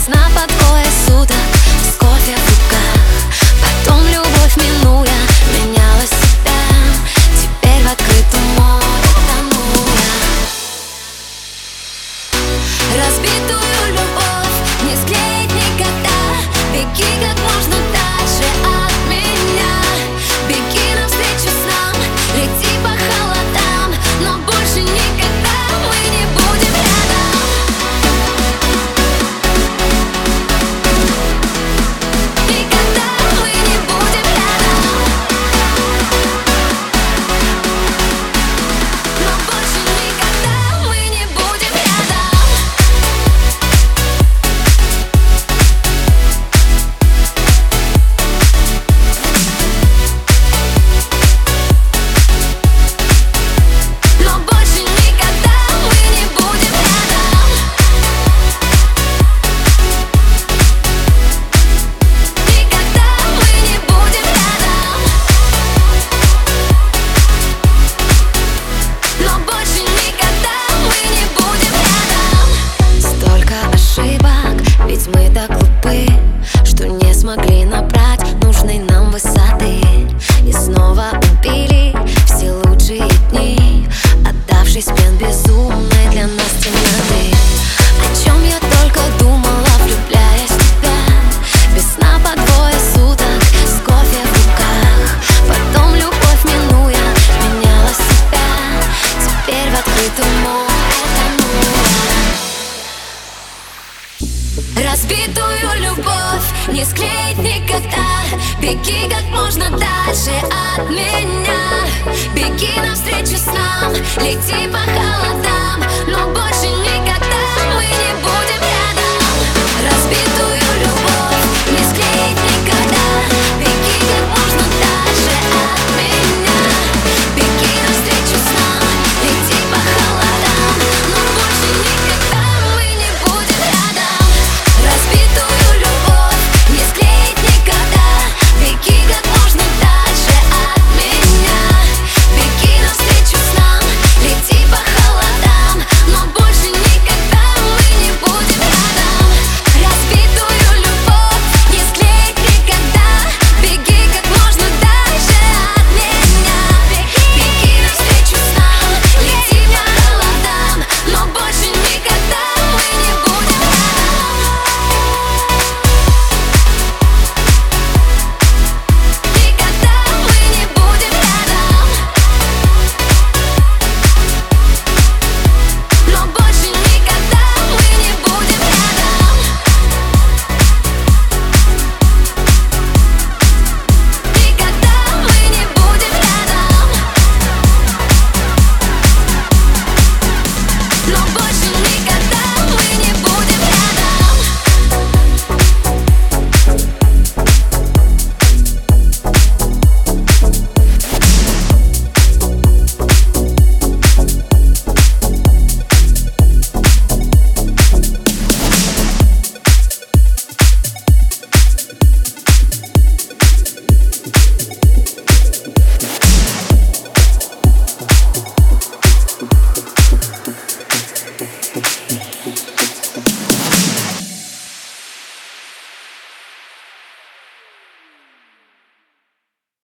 Весна под двое суток, с кофе в руках. Потом любовь минуя, меняла себя. Теперь в открытом море тону я. Разбитую любовь не склеить никогда. Беги как можно дальше от меня. Беги навстречу снам, лети по холодам. Но больше никогда мы не будем рядом. Никогда мы не будем рядом. Но больше никогда мы не будем рядом. Но больше никогда мы не будем рядом. Никогда мы не будем рядом. Но больше никогда мы не будем рядом. Столько ошибок, ведь мы так глупы, что не смогли набрать нужной нам высоты. И снова убили все лучшие дни, отдавшись пен безумной для нас темноты. О чем я только думала, влюбляясь в тебя. Весна по двое суток, с кофе в руках. Потом любовь минуя, меняла себя. Теперь в открытом море тону я. Разбитую любовь не склеить никогда. Беги как можно дальше от меня. Беги навстречу снам, лети по холодам.